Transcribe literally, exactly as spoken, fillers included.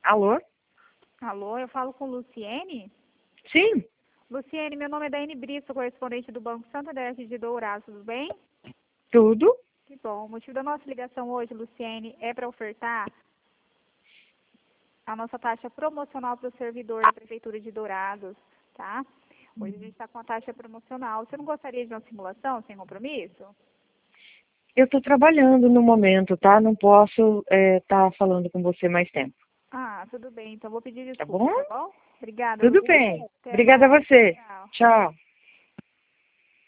Alô? Alô, eu falo com Luciene? Sim, Luciene, meu nome é Daiane Brito, sou correspondente do Banco Santander de Dourados, tudo bem? tudo. Que bom. O motivo da nossa ligação hoje, Luciene, é para ofertar a nossa taxa promocional para o servidor da Prefeitura de Dourados, tá? Hoje a gente está com a taxa promocional. Você não gostaria de uma simulação sem compromisso? Eu estou trabalhando no momento, tá? Não posso estar falando com você mais tempo. Ah, tudo bem. Então vou pedir Tá desculpa, bom? tá bom? Obrigada, Tudo Luciene. bem. Até Obrigada a mais. você. Tchau. Tchau.